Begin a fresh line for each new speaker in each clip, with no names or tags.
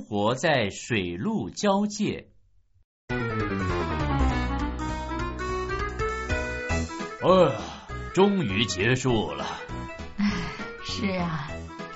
活在水陆交界。终于结束了。
是啊，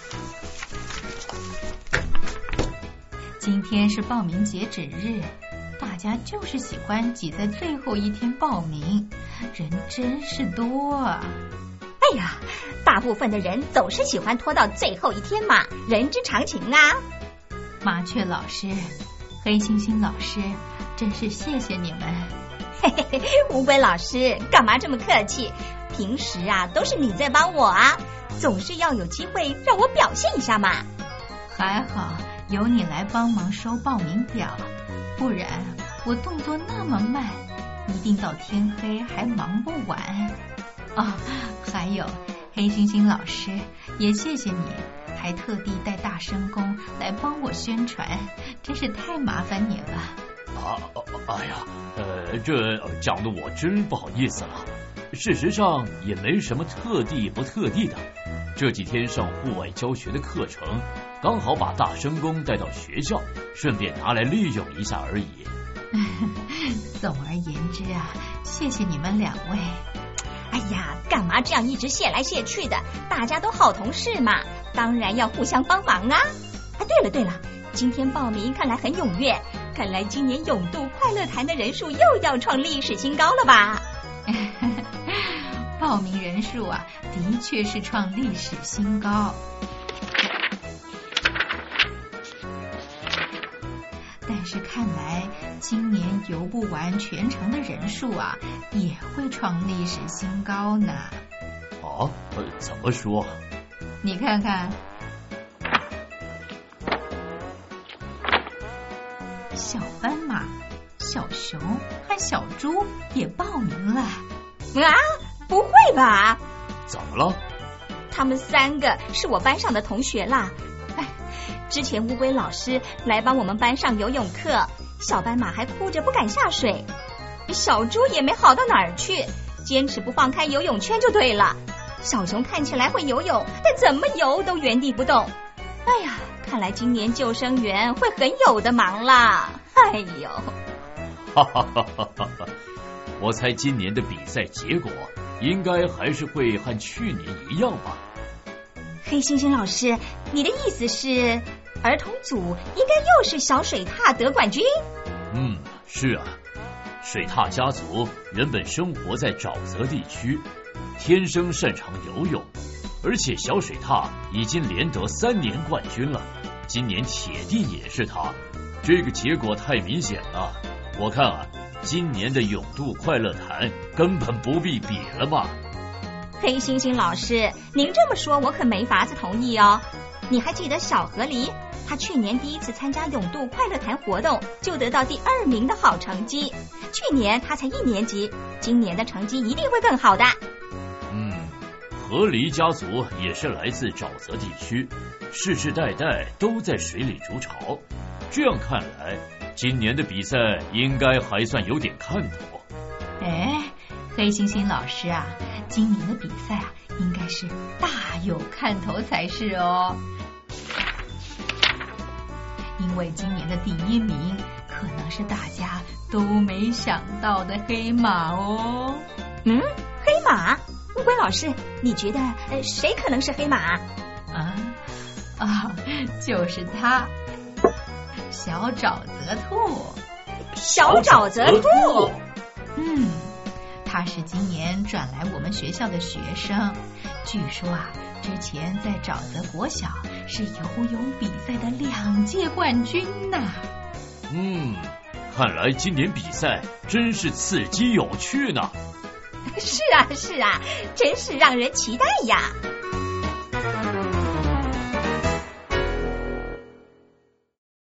今天是报名截止日，大家就是喜欢挤在最后一天报名，人真是多啊。
哎呀，大部分的人总是喜欢拖到最后一天嘛，人之常情啊。
麻雀老师，黑猩猩老师，真是谢谢你们。
嘿嘿嘿，乌龟老师干嘛这么客气？平时啊都是你在帮我啊，总是要有机会让我表现一下嘛。
还好有你来帮忙收报名表，不然我动作那么慢，一定到天黑还忙不完。还有黑猩猩老师，也谢谢你，还特地带大声公来帮我宣传，真是太麻烦你了。
哎呀，这讲的我真不好意思了。事实上也没什么特地不特地的，这几天上户外教学的课程，刚好把大声公带到学校，顺便拿来利用一下而已。
总而言之啊，谢谢你们两位。
哎呀，干嘛这样一直谢来谢去的？大家都好同事嘛，当然要互相帮忙啊。对了，今天报名看来很踊跃，看来今年泳渡快乐坛的人数又要创历史新高了吧？
报名人数啊，的确是创历史新高。但是看来今年游不完全程的人数啊，也会创历史新高呢。
怎么说？
你看看，小斑马、小熊和小猪也报名了。
啊，不会吧？
怎么了？
他们3个是我班上的同学啦。之前乌龟老师来帮我们班上游泳课，小斑马还哭着不敢下水，小猪也没好到哪儿去，坚持不放开游泳圈就对了。小熊看起来会游泳，但怎么游都原地不动。哎呀，看来今年救生员会很有的忙啦。哎呦，
我猜今年的比赛结果应该还是会和去年一样吧。
黑猩猩老师，你的意思是儿童组应该又是小水獭得冠军？
是啊，水獭家族原本生活在沼泽地区，天生擅长游泳，而且小水獭已经连得3年冠军了，今年铁定也是他。这个结果太明显了，我看啊，今年的泳渡快乐坛根本不必比了嘛。
黑猩猩老师，您这么说我可没法子同意哦。你还记得小河狸，他去年第一次参加泳渡快乐坛活动就得到第2名的好成绩，去年他才1年级，今年的成绩一定会更好的。
河狸家族也是来自沼泽地区，世世代代都在水里筑巢，这样看来今年的比赛应该还算有点看头。
黑猩猩老师啊，今年的比赛啊，应该是大有看头才是哦。因为今年的第1名可能是大家都没想到的黑马哦。
黑马？乌龟老师，你觉得谁可能是黑马？
就是他，小沼泽兔。
小沼泽兔？
他是今年转来我们学校的学生，据说啊，之前在沼泽国小是游泳比赛的2届冠军呢。
看来今年比赛真是刺激有趣呢。
是啊，真是让人期待呀。